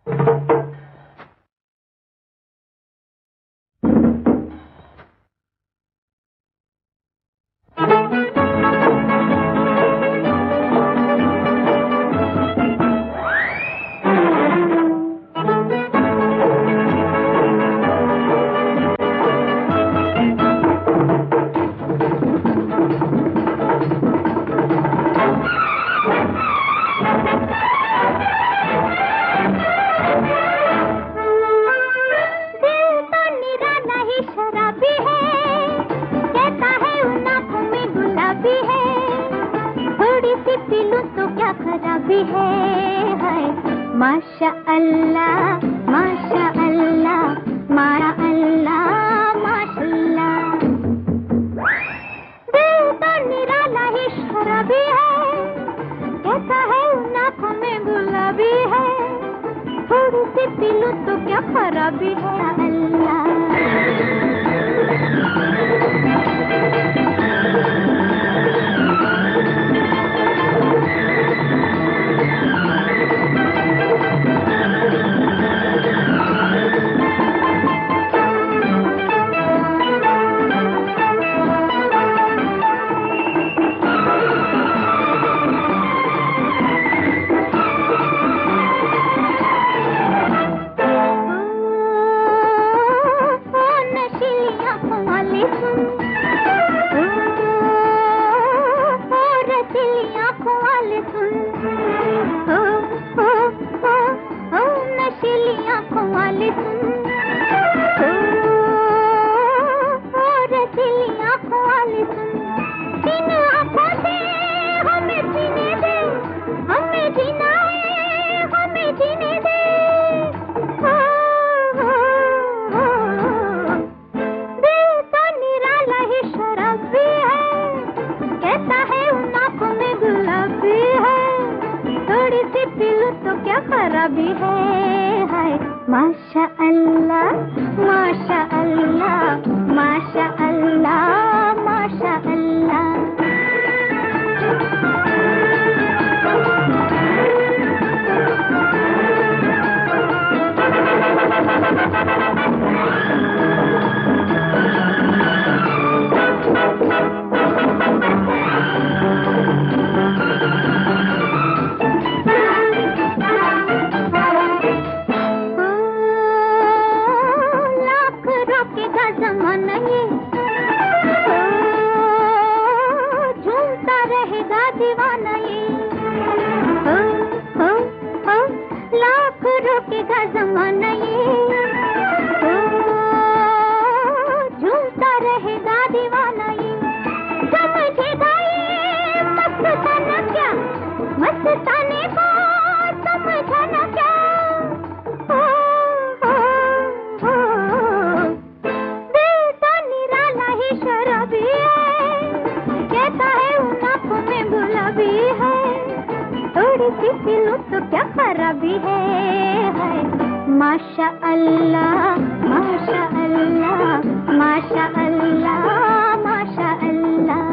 माशा अल्लाह माशा अल्लाह माशा अल्लाह माशाअल्लाह। दिल तो निराला ही शराबी है, कहता है उन आँखों में गुलाबी है, थोड़ी सी पी लूं तो क्या खराबी है। अल्लाह खराबी है। हाय माशा अल्लाह माशा अल्लाह माशा अल्लाह माशा अल्लाह। ज़माना ये झूमता रहेगा दीवाना ये, लाख रोकेगा ज़माना ये, झूमता रहेगा दीवाना ये, समझेगा ये मस्ताना क्या, मस्ताने को समझाना क्या। थोड़ी सी पी लूं तो क्या खराबी है। माशा अल्लाह माशा अल्लाह माशा अल्लाह माशा अल्लाह।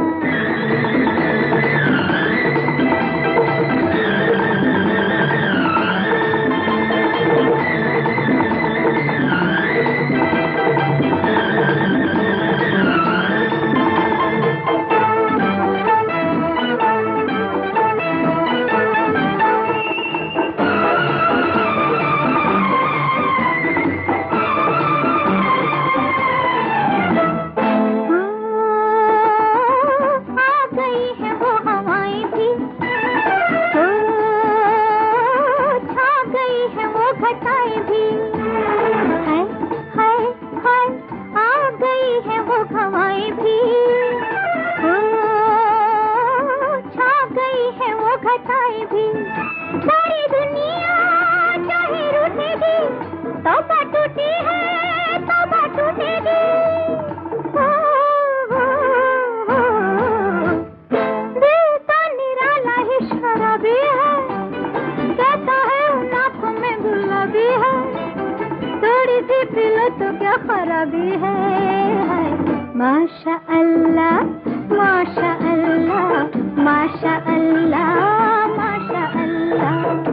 सारी दुनिया चाहे रूठेगी, तौबा टूटी है तौबा टूटेगी। दिल तो निराला ही शराबी है, कहता है उन आँखों में गुलाबी है, थोड़ी सी पी लो तो क्या खराबी है। माशा अल्लाह माशा अल्लाह माशा अल्लाह माशा अल्लाह।